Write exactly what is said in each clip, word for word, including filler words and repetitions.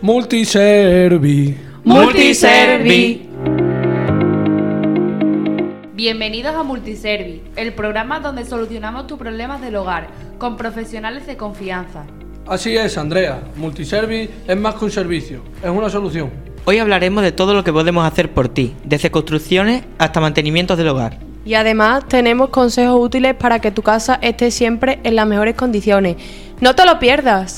Multiservi. Multiservi. Bienvenidos a Multiservi, el programa donde solucionamos tus problemas del hogar con profesionales de confianza. Así es, Andrea. Multiservi es más que un servicio, es una solución. Hoy hablaremos de todo lo que podemos hacer por ti, desde construcciones hasta mantenimientos del hogar. Y además tenemos consejos útiles para que tu casa esté siempre en las mejores condiciones. ¡No te lo pierdas!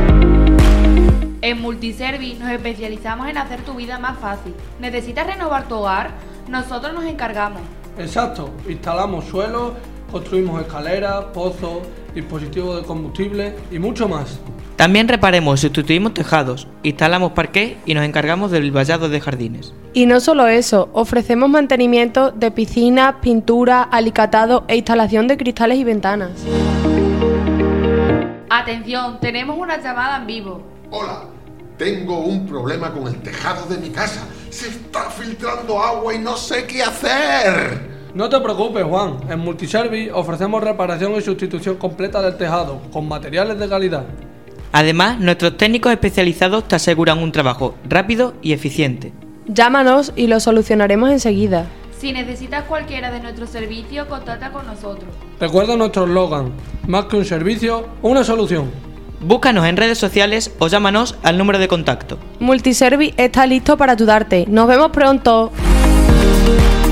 En Multiservi nos especializamos en hacer tu vida más fácil. ¿Necesitas renovar tu hogar? Nosotros nos encargamos. Exacto, instalamos suelos, construimos escaleras, pozos, dispositivos de combustible y mucho más. También reparemos y sustituimos tejados, instalamos parqué y nos encargamos del vallado de jardines. Y no solo eso, ofrecemos mantenimiento de piscinas, pintura, alicatado e instalación de cristales y ventanas. Atención, tenemos una llamada en vivo. Hola, tengo un problema con el tejado de mi casa. Se está filtrando agua y no sé qué hacer. No te preocupes, Juan. En Multiservi ofrecemos reparación y sustitución completa del tejado, con materiales de calidad. Además, nuestros técnicos especializados te aseguran un trabajo rápido y eficiente. Llámanos y lo solucionaremos enseguida. Si necesitas cualquiera de nuestros servicios, contacta con nosotros. Recuerda nuestro eslogan: más que un servicio, una solución. Búscanos en redes sociales o llámanos al número de contacto. Multiservi está listo para ayudarte. ¡Nos vemos pronto!